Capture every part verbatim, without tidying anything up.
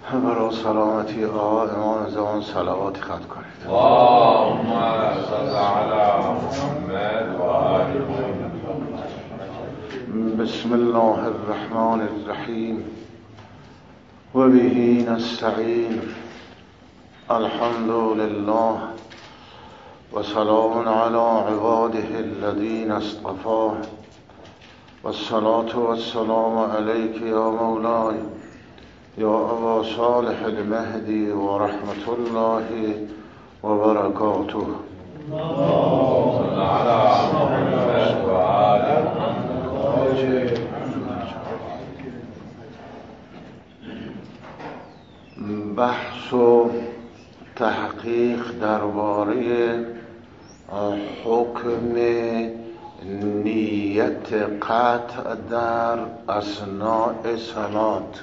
برای سلامتی آقا امام زمان صلواتی خط کنید. اللهم صل علی محمد و آل محمد. بسم الله الرحمن الرحیم و به نستعین. الحمد لله و سلام علی عباده الذین اصطفاه و الصلاة و السلام علیک یا مولای یا ابا صالح المهدی و رحمت الله و برکاته. اللهم صل علی محمد و آل محمد. بحث و تحقیق درباره حکم نیت قطع در اثناء صلات.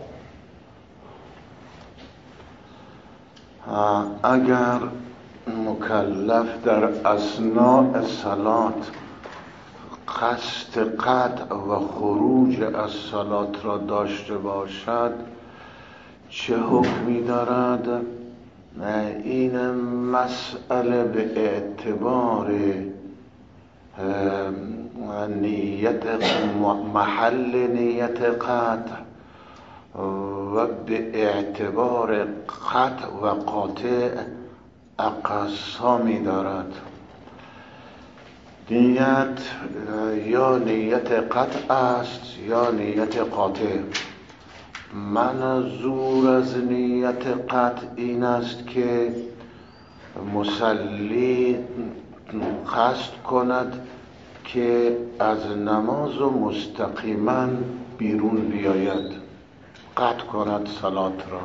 اگر مکلف در اثناء صلات قصد قطع و خروج از صلات را داشته باشد چه حکمی دارد؟ این مسئله به اعتبار نیت محل نیت قطع و به اعتبار قطع و قاطع اقسامی دارد. نیت یا نیت قطع است یا نیت قاطع. منظور از نیت قطع این است که مصلی قصد کند که از نماز و مستقیما بیرون بیاید، قطع کند صلات را.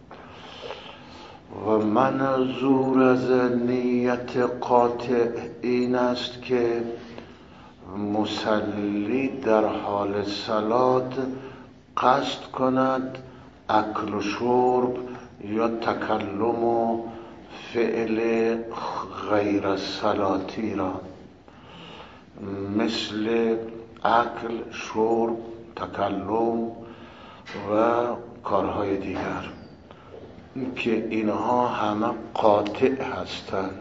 و منظور از نیت قاطع این است که مصلی در حال صلات قصد کند اکل و شرب یا تکلم و فعل غیر صلاتی را، مثل اکل، شرب، تکلم و کارهای دیگر که اینها همه قاطع هستند.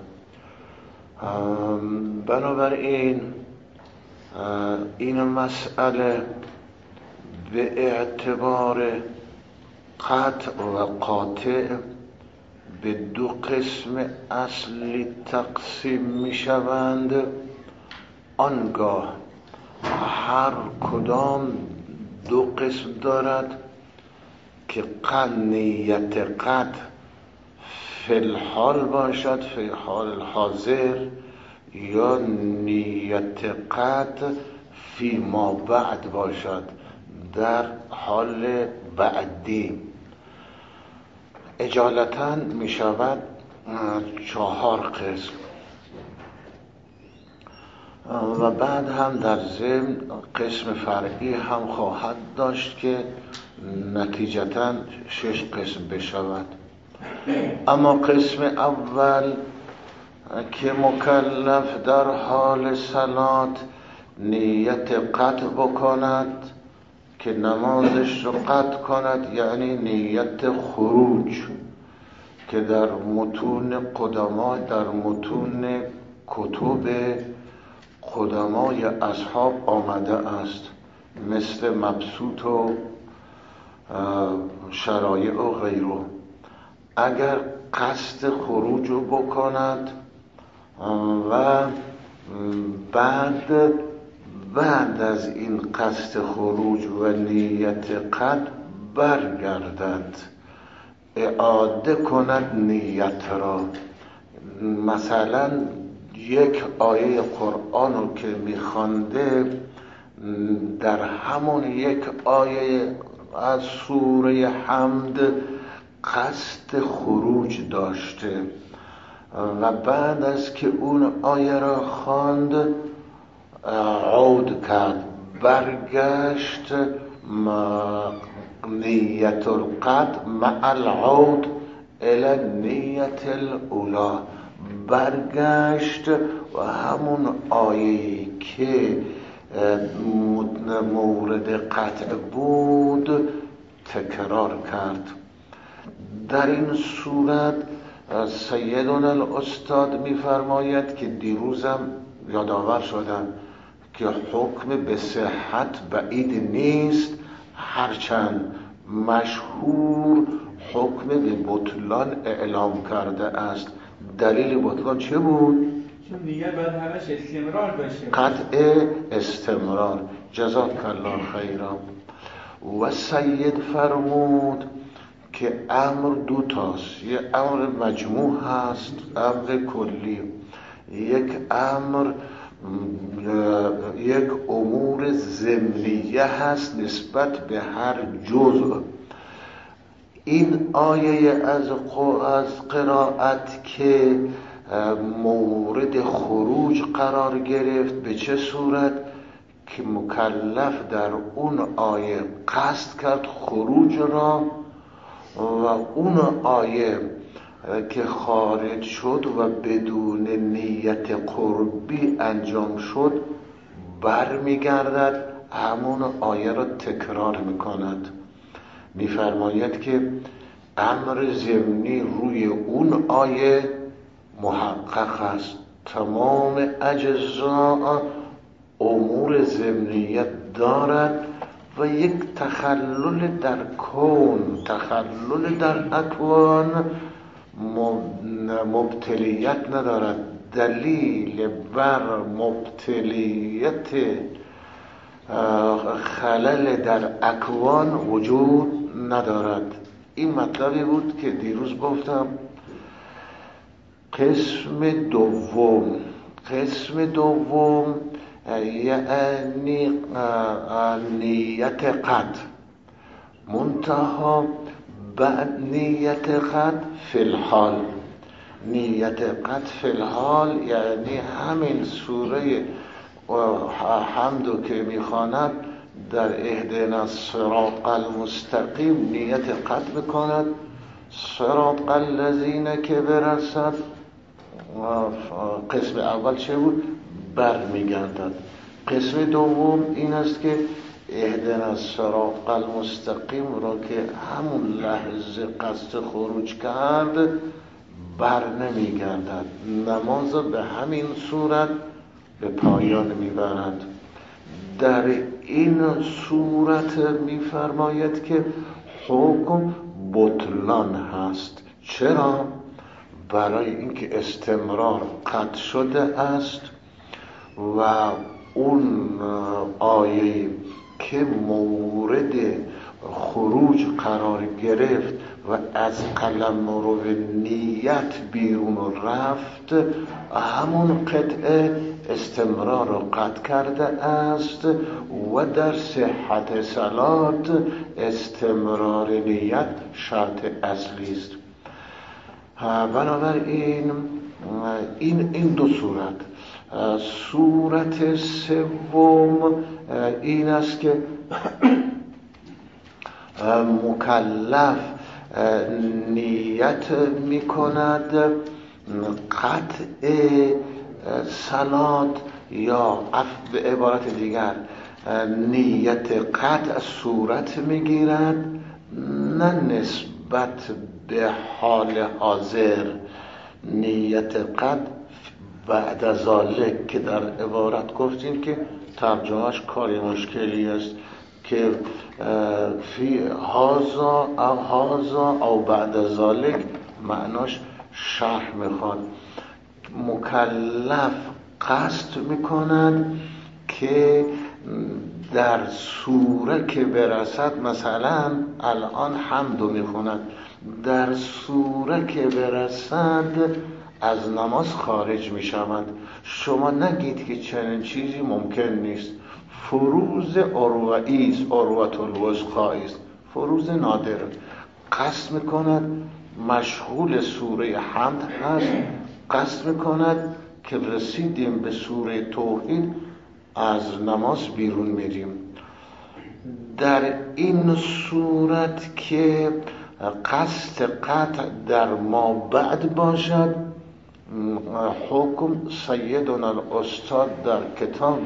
بنابراین این مسئله به اعتبار قطع و قاطع به دو قسم اصلی تقسیم می شوند. آنگاه هر کدام دو قسم دارد که قد نیت قطع فی الحال باشد، فی حال حاضر، یا نیت قطع فی ما بعد باشد، در حال بعدی. اجالتا می شود چهار قسم و بعد هم در ضمن قسم فرعی هم خواهد داشت که نتیجتا شش قسم بشود. اما قسم اول که مکلف در حال صلات نیت قطع بکند که نمازش رو قطع کند، یعنی نیت خروج که در متون قدما، در متون کتب قدمای اصحاب آمده است، مثل مبسوط و شرایع و غیره. اگر قصد خروج رو بکند و بعد بعد از این قصد خروج و نیت قطع برگردد، اعاده کند نیت را. مثلا یک آیه قرآن رو که میخوانده، در همون یک آیه از سوره حمد قصد خروج داشته و بعد از که اون آیه را خواند عود کرد، برگشت نیت القطع مع العود الى نیت الاولا، برگشت و همون آیه‌ای که مورد قطع بود تکرار کرد. در این صورت سیدنا الاستاد میفرماید که دیروزم یادآور شدم که حکم به صحت بعید نیست، هرچند مشهور حکم به بطلان اعلام کرده است. دلیل بطلان چه بود؟ چون دیگه باید همش استمرار باشه. قطع استمرار. جزاک الله خیرا. و سید فرمود که امر دو تاست، یک امر مجموع هست، امر کلی. یک امر یک امور ضمنیه هست نسبت به هر جزء. این آیه از از قرائت که مورد خروج قرار گرفت، به چه صورت؟ که مکلف در اون آیه قصد کرد خروج را و اون آیه که خارج شد و بدون نیت قربی انجام شد برمیگردد همون آیه را تکرار میکند. میفرماید که امر ضمنی روی اون آیه محقق است. تمام اجزا امور ضمنیت دارد و یک تخلل در کون، تخلل در اکوان مبتلیت ندارد. دلیل بر مبتلیت خلل در اکوان وجود ندارد. این مطلبی بود که دیروز گفتم. قسم دوم قسم دوم یعنی نیت قطع، منتها بعد نیت قطع فی الحال. نیت قطع فی الحال یعنی همین سوره حمدو که میخواند در اهدنا الصراط المستقیم نیت قطع بکند، صراط الذین که برسد. قسم اول چه بود؟ بر میگردد. قسم دوم این است که اهدنا الصراط المستقیم را که همون لحظه قصد خروج کرد بر نمیگردد. نماز به همین صورت به پایان میبرد. در این صورت میفرماید که حکم بطلان هست. چرا؟ برای اینکه استمرار قطع شده است و اون آیه که مورد خروج قرار گرفت و از قلمرو نیت بیرون رفت، همون قطعه استمرار را قطع کرده است و در صحت صلات استمرار نیت شرط اصلی است. بنابراین این این دو صورت. صورت سوم این است که مکلف نیت می کند قطع صلات، یا به عبارت دیگر نیت قطع صورت می گیرد نه نسبت به حال حاضر. نیت قطع بعد از ذالک که در عبارت گفتیم که ترجمهش کاری مشکلی است که فی هازا او هازا او بعد از ذالک معناش شرح میخواد. مکلف قصد میکند که در سوره که برسد، مثلا الان حمدو میخوند، در سوره که برسد از نماز خارج میشوند. شما نگید که چنین چیزی ممکن نیست. فروض اروعی است، اروعة الوثقی است، فروض نادر. قصد میکند مشغول سوره حمد هست، قصد میکند که رسیدیم به سوره توحید از نماز بیرون میریم. در این صورت که قصد قطع در ما بعد باشد، حکم سیدنا الاستاد در کتاب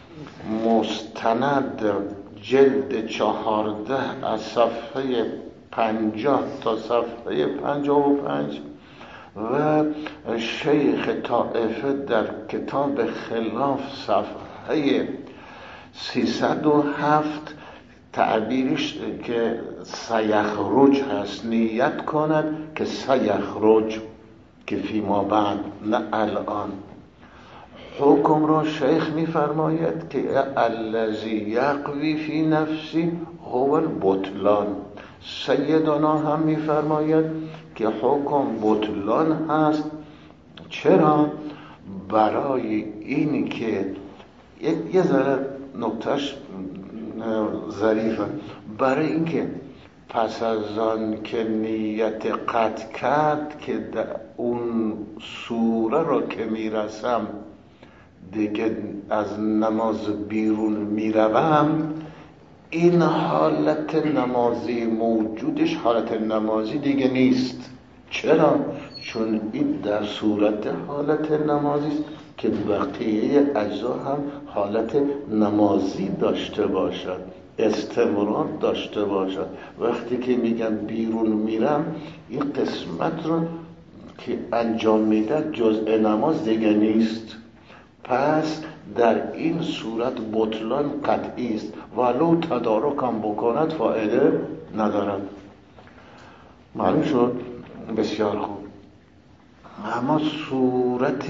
مستند جلد چهارده از صفحه پنجاه تا صفحه پنجاه و پنج و شیخ طائفه در کتاب خلاف صفحه سیصد و هفت تعبیرش که سیخرج هست، نیت کند که سیخرج، که فیما بعد، نه الان. حکم را شیخ میفرماید که الذی یقوی فی نفسی هو البطلان. سیدنا هم میفرماید که حکم بطلان هست. چرا؟ برای این که یه ذره نکتهش ظریفه، برای اینکه پس از آن که نیت قطع کرد که در اون سوره را که میرسم دیگه از نماز بیرون میروم، این حالت نمازی موجودش حالت نمازی دیگه نیست. چرا؟ چون این در صورت حالت نمازی است که بقیه اجزا هم حالت نمازی داشته باشد، استمرار داشته باشد. وقتی که میگم بیرون میرم، این قسمت رو که انجام میده جزء نماز دیگه نیست. پس در این صورت بطلان قطعی است، ولو تدارک هم بکند فایده ندارد. معلوم شد؟ بسیار خوب. اما صورت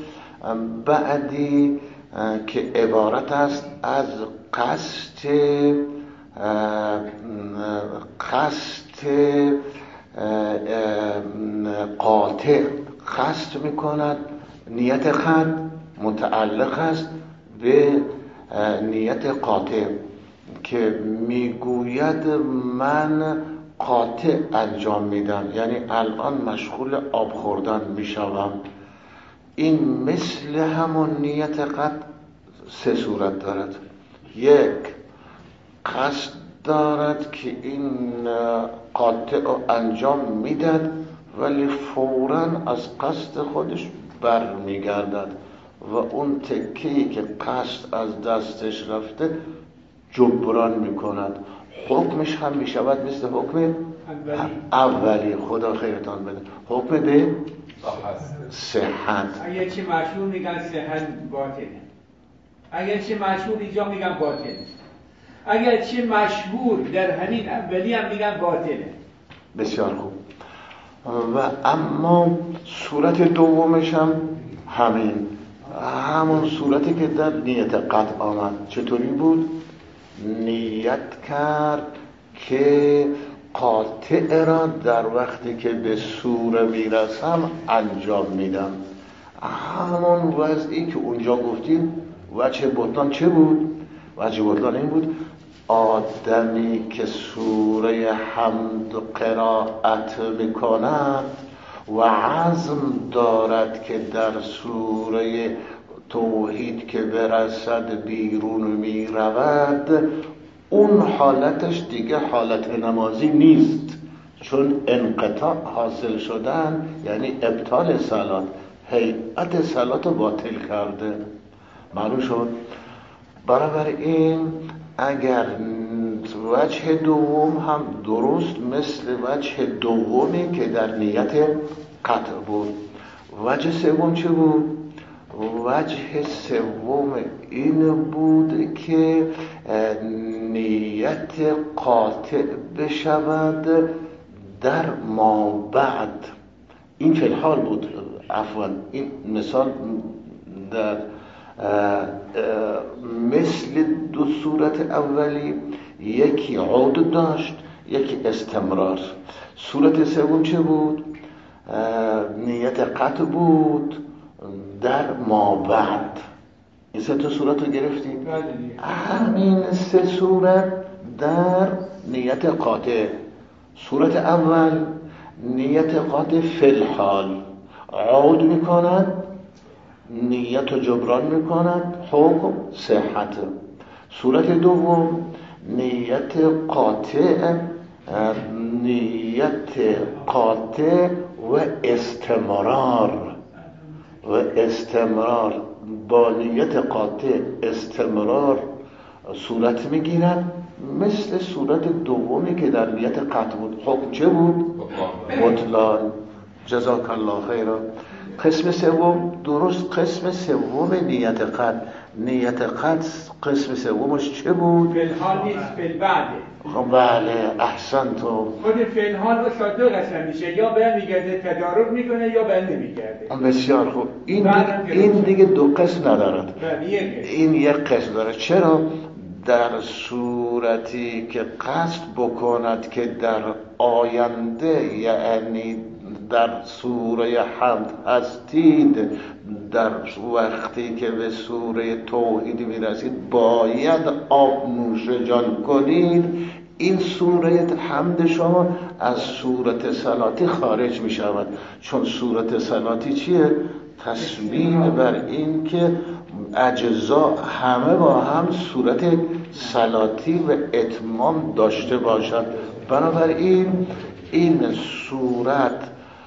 بعدی که عبارت است از قصد قصد قاطع، قصد میکند، نیت قطع متعلق است به نیت قاطع که میگوید من قاطع انجام میدم، یعنی الان مشغول آب خوردن میشوم. این مثل همون نیت قطع سه صورت دارد. یک، قصد دارد که این قاطع رو انجام میداد ولی فوراً از قصد خودش بر میگردد و اون تکه‌ای که قصد از دستش رفته جبران میکند. حکمش هم میشود مثل حکم اولی, اولی. خدا خیرتان بده. حکم به صحت. اگر چی مشهور میگن صحت باطله، اگر چی مشهور اینجا میگن باطله، اگر چی مشهور در همین اولی هم میگن باطله. بسیار خوب. و اما صورت دومش هم همین همون صورتی که در نیت قطع آمد. چطوری بود؟ نیت کرد که قاطع را در وقتی که به سوره میرسم انجام میدم. همون وضعی که اونجا گفتیم. وجه بطلان چه بود؟ وجه بطلان این بود آدمی که سوره حمد قرائت میکند و عزم دارد که در سوره توحید که برسد بیرون می رود، اون حالتش دیگه حالت نمازی نیست، چون انقطاع حاصل شدن یعنی ابطال صلات، هیئت صلات رو باطل کرده. معلوم شد؟ برابر این اگر وجه دوم هم درست مثل وجه دومی که در نیت قطع بود. وجه سوم چه بود؟ وجه سوم این بود که نیت قاطع بشود در ما بعد. این فی الحال بود. عفوا این مثال در مثل دو صورت اولی، یکی عود داشت یکی استمرار. صورت سوم چه بود؟ نیت قطع بود در ما بعد. این سه تا صورت رو گرفتیم. همین سه صورت در نیت قاطع. صورت اول نیت قاطع فی الحال عود میکند، نیت رو جبران میکند، حکم صحت. صورت دوم نیت قاطع نیت قاطع و استمرار و استمرار با نیت قاطع استمرار صورت میگیرد مثل صورت دومی که در نیت قطع بود. حکم چه بود؟ بطلان. جزاک الله خیرا. قسم سوم درست قسم سوم نیت قطع. نیت قطع قسم سومش چه بود؟ فعل نیست، فعل بعده. خب بله احسنتم. خود فعل حال استاد دو قسم میشه، یا برمیگرده تدارک میکنه یا بر نمیگرده. بسیار خوب. این دیگه, این دیگه دو قسم ندارد. این یک قسم داره. چرا؟ در صورتی که قصد بکند که در آینده، یعنی در سوره حمد هستید، در وقتی که به سوره توحید میرسید باید آب نوش جان کنید، این سوره حمد شما از سورت صلاتی خارج می شود. چون سورت صلاتی چیه؟ تسبیح بر این که اجزا همه با هم صورت صلاتی و اتمام داشته باشد. بنابراین این صورت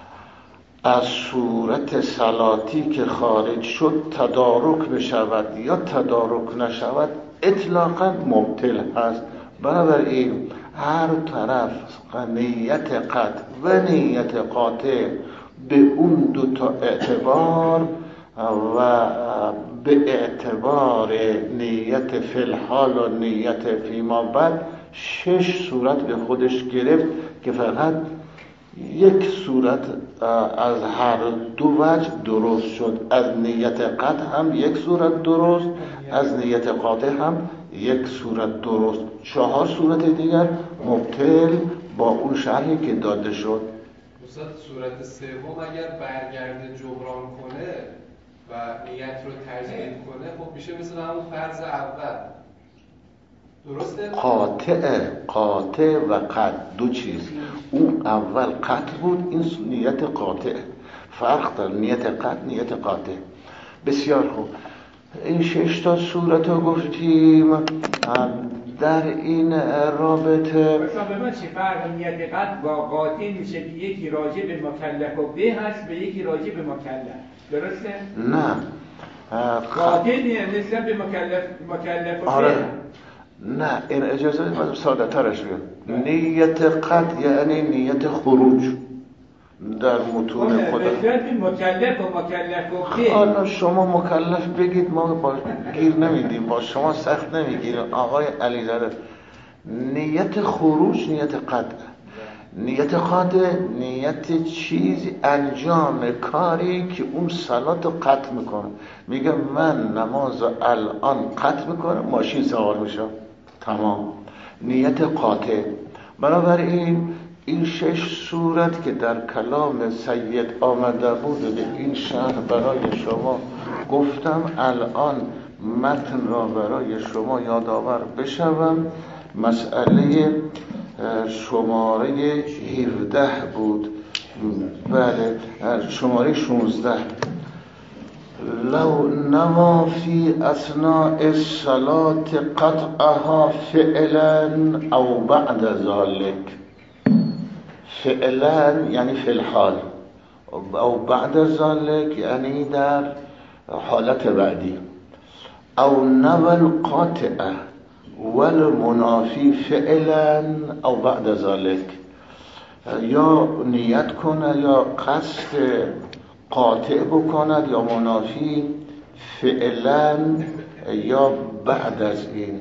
از صورت صلاتی که خارج شد تدارک بشود یا تدارک نشود اطلاقا مبطل هست. بنابراین هر طرف نیت قطع و نیت قاطع به اون دو تا اعتبار و به اعتبار نیت فی الحال و نیت فیما بعد شش صورت به خودش گرفت که فقط یک صورت از هر دو وجه درست شد. از نیت قطع هم یک صورت درست، از نیت قاطع هم یک صورت درست. چهار صورت دیگر مبطل با اون شرحی که داده شد. استاد صورت سوم اگر برگرده جبران کنه و نیت رو تجدید کنه خب میشه مثل همون فرض اول. درسته؟ قاطع قاطع و قطع دو چیز. اون اول قطع بود، این نیت قاطع. فرق داره نیت قطع نیت قاطع. بسیار خوب. این شش تا صورت رو گفتیم. در این رابطه مثلا به من چی فرق نیت قطع با قاطع میشه که یکی راجع به مکلف و به هست به یکی راجع به مکلف. درسته؟ نه قاطع نسبت به مکلف مکلف و آره. به. نه این اجازه من ساده ترش بگم. نیت قطع یعنی نیت خروج در متون خدا. نسبت به مکلف و مکلف و به. حالا شما مکلف بگید ما با گیر نمیدیم، با شما سخت نمیگیریم. آقای علیزاده نیت خروج نیت قطع، نیت قاطع نیت چیزی انجام کاری که اون صلات رو قطع میکنه. میگه من نماز الان قطع میکنم ماشین سوار میشم، تمام. نیت قاطع. بنابراین این شش صورت که در کلام سید آمده بود به این شرح برای شما گفتم، الان متن را برای شما یادآور بشوم. مسئله شماره هفده بود، بله شماره شانزده. لو نما فی اثناء الصلاة قطعها فعلا او بعد ذلك. فعلا یعنی فی الحال، او بعد ذلك یعنی در حالت بعدی. او نوى القاطعه والمنافی فعلا او بعد ذلك، یا نیت کنه یا قصد قاطع بکند یا منافی فعلا یا بعد از این.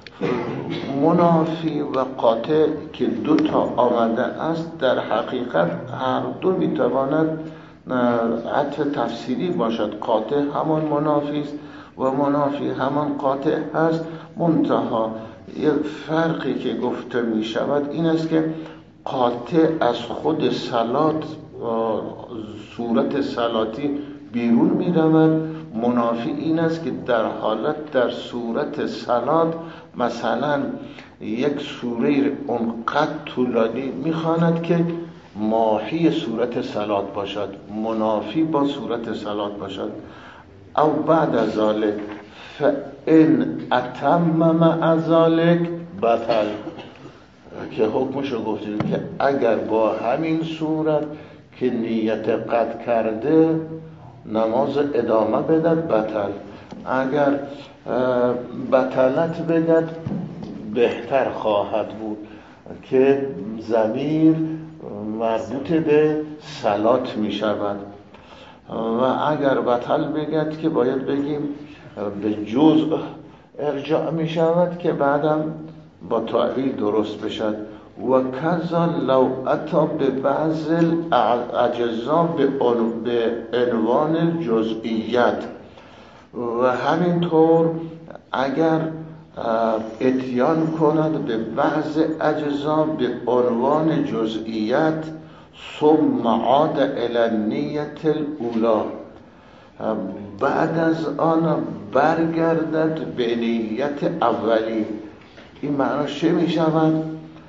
منافی و قاطع که دو تا آمده است در حقیقت هر دو میتواند عطف تفسیری باشد. قاطع همان منافی است و منافی همان قاطع هست. منتها یک فرقی که گفته می شود این است که قاطع از خود صلات صورت صلاتی بیرون می رود. منافی این است که در حالت در صورت صلات مثلا یک سوره اونقدر طولانی می خواند که ماهی صورت صلات باشد، منافی با صورت صلات باشد. او بعد از ذلك فان اتم مع ذلك بطل، که حکمشو گفتیم که اگر با همین صورت که نیت قطع کرده نماز ادامه بدد بطل. اگر بطلت بدد بهتر خواهد بود که ضمیر مربوط به صلات می شود و اگر بطل بگد که باید بگیم به جزء ارجاع می شود که بعدم با تعویل درست بشد. و کذا لو اتا به بعض الاجزا به عنوان الجزئیت، و همینطور اگر اتیان کند به بعض اجزا به عنوان جزئیت ثم عاد الی النیة الاولی، بعد از آن برگردد به نیت اولی. این معناش چه می شود؟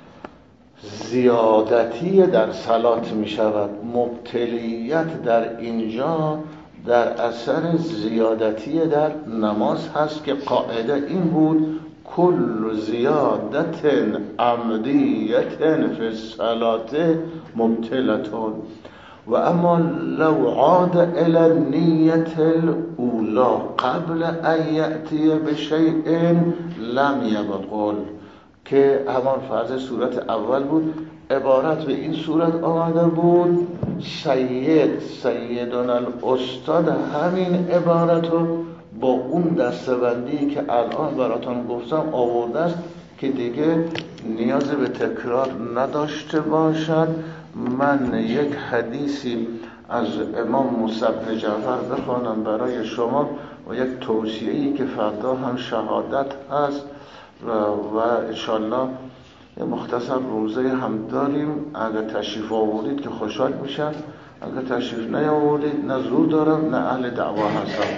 زیادتی در صلات می شود. مبتلیت در اینجا در اثر زیادتی در نماز هست که قاعده این بود کل زیادت عمدیت فی الصلاة مبتلتون. و اما لو عاد الى النیة الاولی قبل ان یأتی بشیء لم یبطل، که همان فرض صورت اول بود، عبارت به این صورت آمده بود سید سیدنا الاستاد همین عبارت رو با اون دستبندی که الان براتون گفتم آورده است که دیگه نیاز به تکرار نداشته باشد. من یک حدیثی از امام موسی بن جعفر بخوانم برای شما و یک توصیه‌ای که فردا هم شهادت هست و, و انشالله مختصر روزه هم داریم. اگر تشریف آوردید که خوشحال میشم، اگر تشریف نیاوردید نه زور دارم نه اهل دعوا هستم.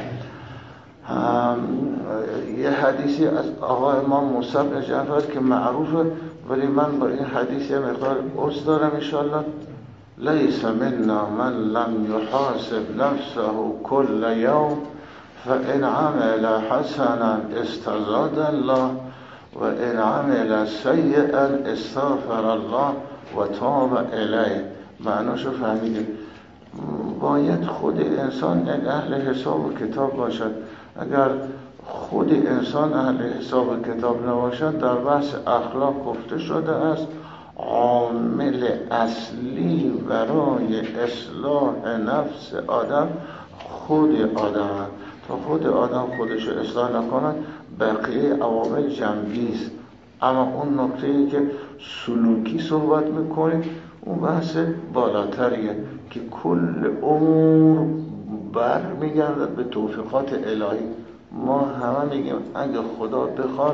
یه حدیثی از آقا امام موسی بن جعفر که معروفه، ولی من با این حدیث یه مقدار عذر دارم انشالله. لیس منا من لم یحاسب نفسه کل یوم فان عمل حسنا استزاد الله و ان عمل سیئا استغفر الله و تاب الیه. معناشو فهمیدیم. باید خود انسان یک اهل حساب و کتاب باشد. اگر خود انسان اهل حساب و کتاب نباشد، در بحث اخلاق گفته شده است عامل اصلی برای اصلاح نفس آدم خود آدم. تا خود آدم خودش رو اصلاح نکند بقیه عوامل جنبی است. اما اون نکته‌ای که سلوکی صحبت میکنیم اون بحث بالاتریه که کل امور بر میگردد به توفیقات الهی. ما همه میگیم اگه خدا بخواد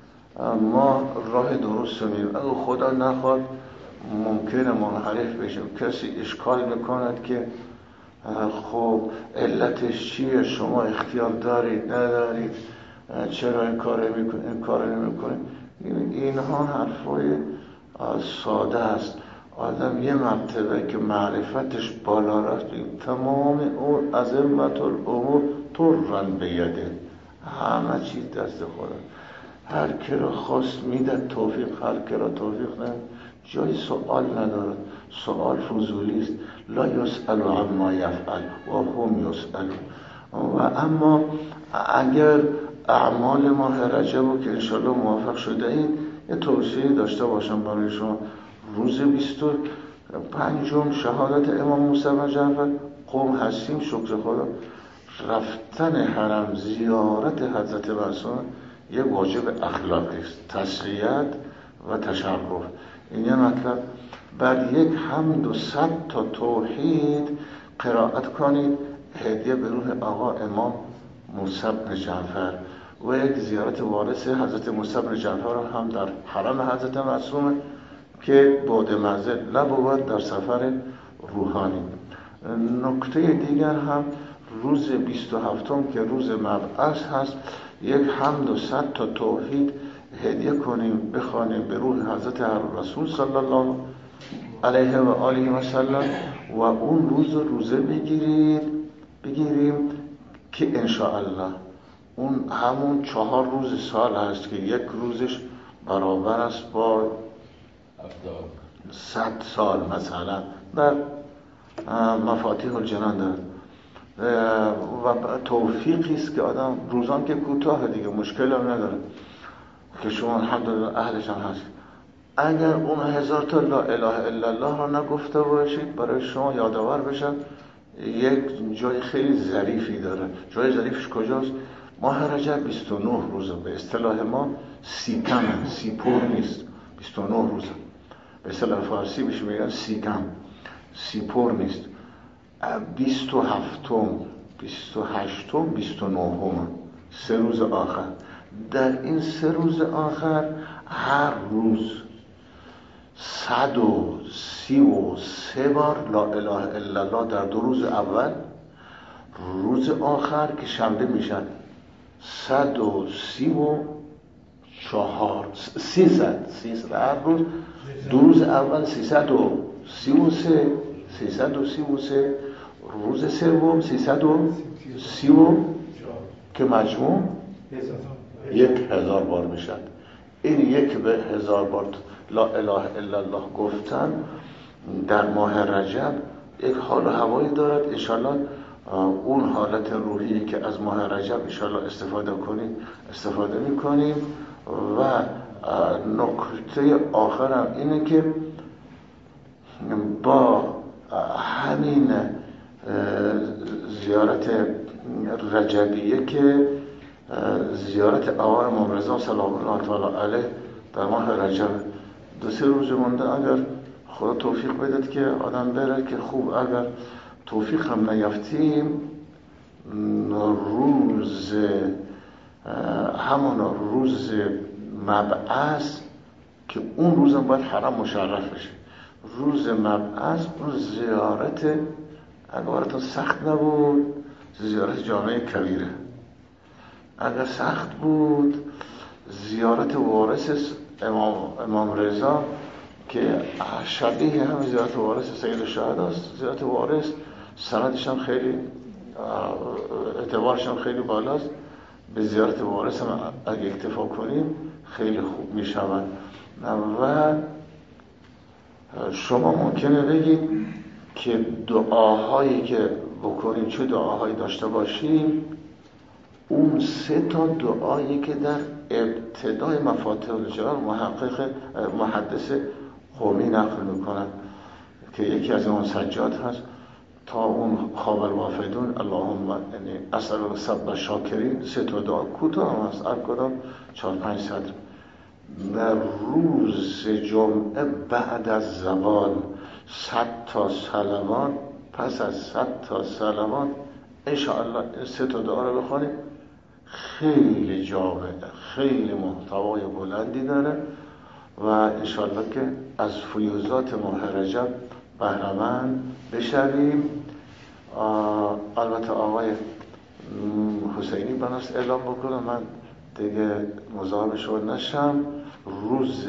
ما راه درست رو میریم، اگه خدا نخواد ممکنه منحرف بشیم. کسی اشکال میکند که خب علتش چیه، شما اختیار دارید ندارید، چرا این کار میکنید این کار نمیکنید. اینها حرفای ساده است. آدم یه مرتبه که معرفتش بالا رفت تمام اون عظمت الامور طرن بیده، همه چیز دست خدا. هر که را خواست میده توفیق، هر که را توفیق نه جای سوال ندارد. سوال فضولی است. لا یسأل عما یفعل و هم یسألون. و اما اگر اعمال ماه رجب که انشالله موافق شده این یه توصیه داشته باشم برای شما. روز بیست و پنجم شهادت امام موسی بن جعفر قوم هستیم، شکر خدا. رفتن حرم زیارت حضرت معصوم یک واجب اخلاقی است، تسلیت و تشرف. این یه مطلب. بعد یک حمد و صد تا توحید قرائت کنید هدیه به روح آقا امام موسی بن جعفر و یک زیارت وارث حضرت موسی بن جعفر هم در حرم حضرت معصوم که بعد منزل نبود در سفر روحانی. نکته دیگر هم روز بیست و هفتم که روز مبعث هست یک حمد و صد تا توحید هدیه کنیم بخوانیم به روح حضرت رسول صلی الله علیه و آله و سلم و اون روز روزه بگیرید بگیریم که انشاءالله اون همون چهار روز سال هست که یک روزش برابر است با صد سال مثلا در مفاتیح الجنان داره. و توفیقی است که آدم روزان که کوتاه دیگه مشکل هم نداره. که شما الحمدلله اهلش هم هست، اگر اون هزار تا لا اله الا الله را نگفته باشید برای شما یادآور بشن، یک جای خیلی ظریفی داره. جای ظریفش کجاست؟ ماه رجب بیست و نه روزه، به اصطلاح ما سیکمه، سیپور نیست، بیست و نه روزه. به اصطلاح فارسی بهش میگن سیکم، سیپور نیست. بیست و هفتم، بیست و هشتم، بیست و نهم، سه روز آخر. در این سه روز آخر هر روز صد و سی و سه بار لا اله الا الله در دو روز اول، روز آخر که شنبه میشن صد و سی و چهار، سیصد، سیصد هر روز، دو روز اول سیصد و سی و سه، سیصد و سی و سه، روز سوم سیصد و سی و که مجموع یک هزار بار میشن. این یک به هزار بار لا اله الا الله گفتن در ماه رجب یک حال و هوایی دارد. انشالله اون حالت روحی که از ماه رجب انشالله استفاده کنیم استفاده میکنیم. و نکته آخرم اینه که با همین زیارت رجبیه که زیارت آقای امام رضا سلام الله تعالی علیه در ماه رجب دو سه روز مونده، اگر خدا توفیق بدهد که آدم بره که خوب، اگر توفیق هم نیافتیم روز همون روز مبعث که اون روزم باید حرم مشرف بشه، روز مبعث اون زیارت اگرتون سخت نبود زیارت جامعه کبیره، اگر سخت بود زیارت وارث امام, امام رضا که شبیه هم زیارت وارث سید الشهدا است. زیارت وارث سندش هم خیلی اعتبارش هم خیلی بالاست، به زیارت وارث هم اگه اکتفا کنیم خیلی خوب می شود. و شما ممکنه بگید که دعاهایی که بکنیم چه دعاهایی داشته باشیم، اون سه تا دعایی که در ابتدای مفاتیح الجلال محقق محدث قمی نقل میکنن که یکی از اون سجاد هست تا اون خواب الوافدون اللهم انی اسألک صبر شاکرین، سه تا دعا کوتاه هم هست، هر کدام چهار پنج صدر. در روز جمعه بعد از زوال صد تا صلوات، پس از صد تا صلوات انشاءالله این سه تا دعا رو بخونیم. خیلی جامع، خیلی محتوای بلندی داره و انشاءالله که از فیوزات ماه رجب بهره‌مند بشویم. البته آقای حسینی بناست اعلام بکنه، من دیگه مزاحم شما نشم. روز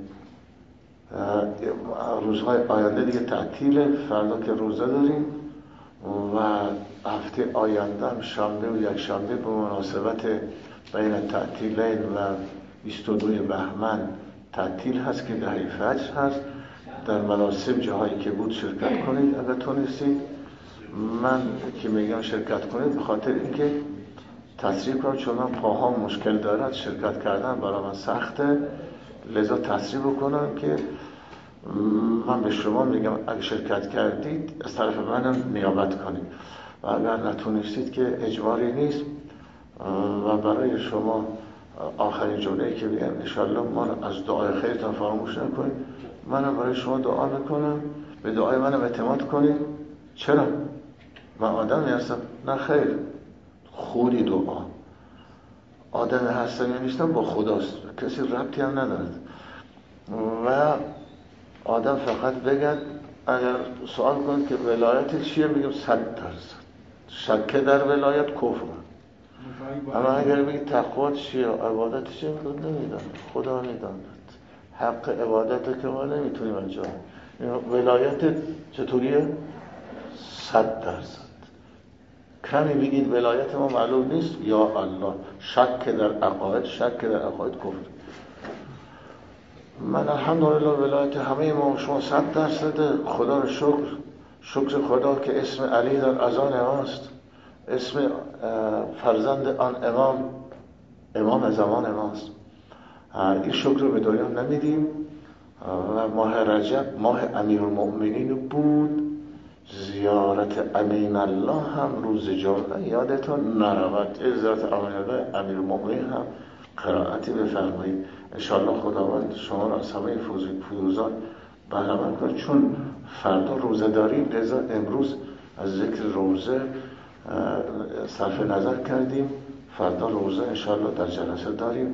روزهای آینده دیگه تعطیله، فردا که روزه داریم و هفته آینده هم شنبه و یک شنبه به مناسبت بین تعطیلین و بیست و دو بهمن تعطیل هست که دهه فجر هست. در مناسب جاهایی که بود شرکت کنید اگر تونستید. من که میگم شرکت کنید به خاطر اینکه تصریح کنم، چون من پاهام مشکل دارد شرکت کردن برای من سخته، لذا تصریح بکنم که من به شما میگم اگه شرکت کردید از طرف منم نیابت کنید و اگر نتونستید که اجباری نیست. و برای شما آخرین جمله‌ای که بگم انشالله ما از دعای خیرتان فراموش نکنید. منم برای شما دعا میکنم، به دعای منم اعتماد کنید. چرا؟ من آدمی هستم؟ نه خیر، خودی دعا. آدم هستم یا نیستم با خداست، کسی ربطی هم ندارد. و آدم فقط بگد، اگر سوال کنید که ولایت چیه میگم صد درصد. شک در ولایت کفر. اما اگر بگید تقوا چیه عبادت چیه میگم نمیداند، خدا میداند. حق عبادت که ما نمیتونیم انجام. ولایت چطوریه؟ صد درصد. کمی بگید ولایت ما معلوم نیست، یا الله، شک در عقاید، شک در عقاید کفر. من الحمدلله ولایت همه ما شما صد درصد. خدا رو شکر، شکر خدا که اسم علی در اذان ماست، اسم فرزند آن امام امام زمان ماست این شکر رو به دنیا نمیدیم و ماه رجب ماه امیرالمؤمنین بود. زیارت امین الله هم روز جمعه یادتون نرود. زیارت امین الله امیرالمؤمنین هم قرائتی بفرمایید. انشاءالله خداوند شما را از همه فیوزان بهره‌مند کنه. چون فردا روزه داریم لذا امروز از ذکر روزه صرف نظر کردیم. فردا روزه انشاءالله در جلسه داریم.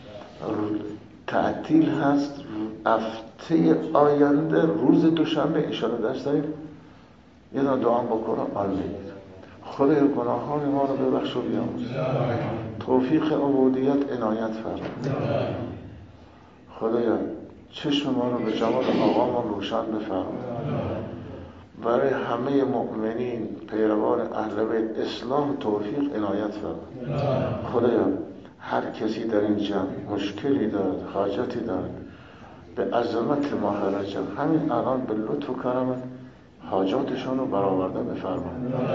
تعطیل هست. هفته آینده روز دوشنبه انشاءالله درس داریم. یه دونه دعا بکنم آن بگید. خدای گناهان ما رو ببخش و بیاموز. توفیق عبودیت عنایت فرما. خدایا چشم ما رو به جمال آقا ما روشن بفرما. برای همه مؤمنین پیروان اهل بیت اصلاح و توفیق عنایت فرما. خدایا هر کسی در این جمع مشکلی دارد، حاجتی دارد، به عظمت ماه رجب همین الان به لطف و کرمت حاجاتشون رو برآورده بفرما.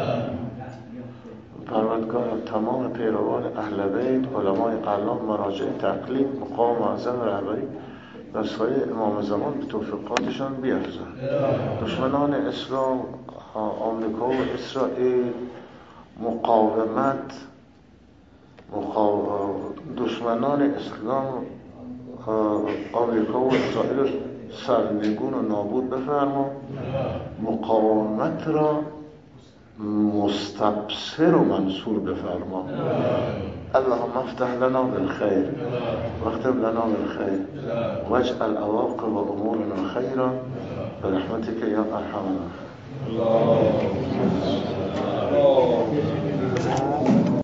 پروردگار تمام پیروان اهل بیت، علمای اعلام، مراجع تقلید، مقام معظم رهبری و سایر امام زمان به توفیقاتشان بیفزن. دشمنان اسلام، آمریکا و اسرائیل، مقاومت مقاوم... دشمنان اسلام، آمریکا و اسرائیل سرنگون و نابود بفرما. مقاومت را مستبصر و منصور بفرما. اللهم افتح لنا بالخير واختم لنا بالخير واجعل عواقب امورنا خيرا برحمتك يا ارحم الراحمين.